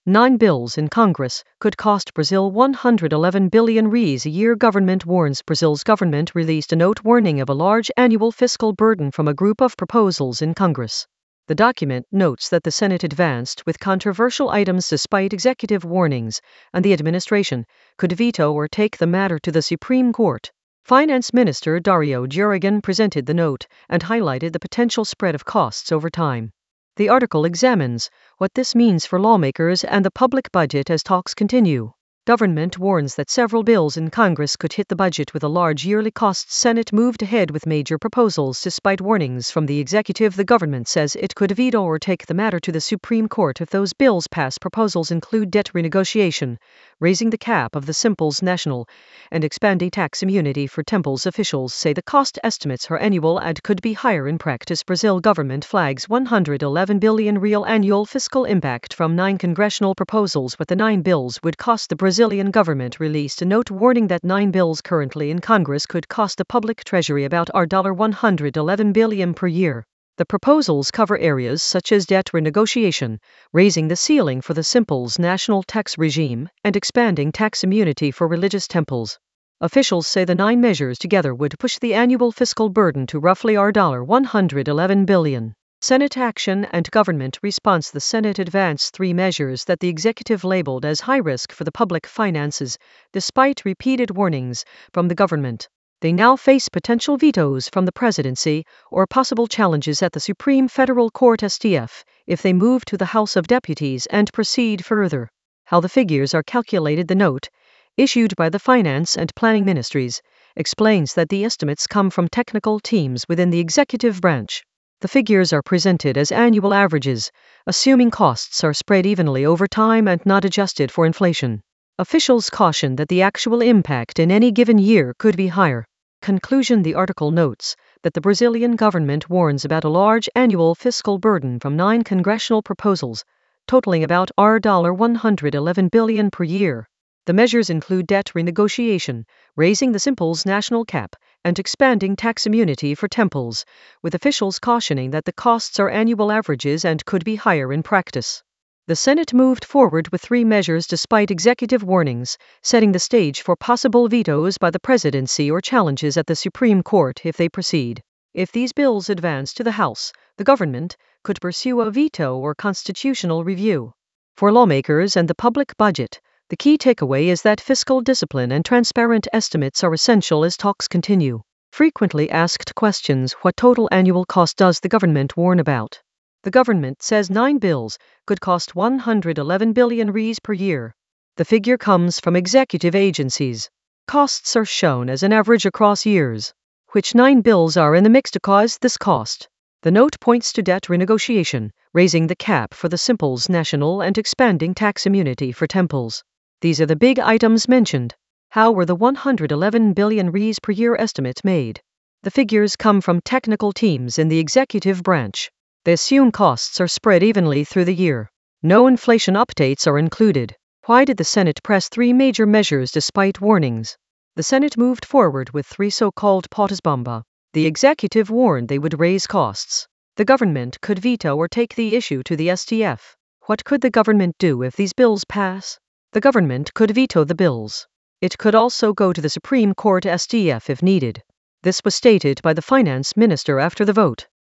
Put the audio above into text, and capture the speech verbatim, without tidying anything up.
Nine bills in Congress could cost Brazil one hundred eleven billion reais a year, government warns. Brazil's government released a note warning of a large annual fiscal burden from a group of proposals in Congress. The document notes that the Senate advanced with controversial items despite executive warnings, and the administration could veto or take the matter to the Supreme Court. Finance Minister Dario Jurrigan presented the note and highlighted the potential spread of costs over time. The article examines what this means for lawmakers and the public budget as talks continue. Government warns that several bills in Congress could hit the budget with a large yearly cost. Senate moved ahead with major proposals despite warnings from the executive. The government says it could veto or take the matter to the Supreme Court if those bills pass. Proposals include debt renegotiation, raising the cap of the Simples National, and expanding tax immunity for temples. Officials say the cost estimates are annual and could be higher in practice. Brazil government flags one hundred eleven billion real annual fiscal impact from nine congressional proposals. What the nine bills would cost. The Brazilian government released a note warning that nine bills currently in Congress could cost the public treasury about one hundred eleven billion dollars per year. The proposals cover areas such as debt renegotiation, raising the ceiling for the Simples national tax regime, and expanding tax immunity for religious temples. Officials say the nine measures together would push the annual fiscal burden to roughly one hundred eleven billion dollars. Senate action and government response. The Senate advanced three measures that the executive labeled as high risk for the public finances, despite repeated warnings from the government. They now face potential vetoes from the presidency or possible challenges at the Supreme Federal Court S T F if they move to the House of Deputies and proceed further. How the figures are calculated. The note, issued by the Finance and Planning Ministries, explains that the estimates come from technical teams within the executive branch. The figures are presented as annual averages, assuming costs are spread evenly over time and not adjusted for inflation. Officials caution that the actual impact in any given year could be higher. Conclusion. The article notes that the Brazilian government warns about a large annual fiscal burden from nine congressional proposals, totaling about one hundred eleven billion dollars per year. The measures include debt renegotiation, raising the Simples national cap, and expanding tax immunity for temples, with officials cautioning that the costs are annual averages and could be higher in practice. The Senate moved forward with three measures despite executive warnings, setting the stage for possible vetoes by the presidency or challenges at the Supreme Court if they proceed. If these bills advance to the House, the government could pursue a veto or constitutional review. For lawmakers and the public budget, the key takeaway is that fiscal discipline and transparent estimates are essential as talks continue. Frequently asked questions. What total annual cost does the government warn about? The government says nine bills could cost one hundred eleven billion reais per year. The figure comes from executive agencies. Costs are shown as an average across years. Which nine bills are in the mix to cause this cost? The note points to debt renegotiation, raising the cap for the Simples National, and expanding tax immunity for temples. These are the big items mentioned. How were the one hundred eleven billion reais per year estimate made? The figures come from technical teams in the executive branch. They assume costs are spread evenly through the year. No inflation updates are included. Why did the Senate press three major measures despite warnings? The Senate moved forward with three so-called pautas bomba. The executive warned they would raise costs. The government could veto or take the issue to the S T F. What could the government do if these bills pass? The government could veto the bills. It could also go to the Supreme Court S T F if needed. This was stated by the finance minister after the vote.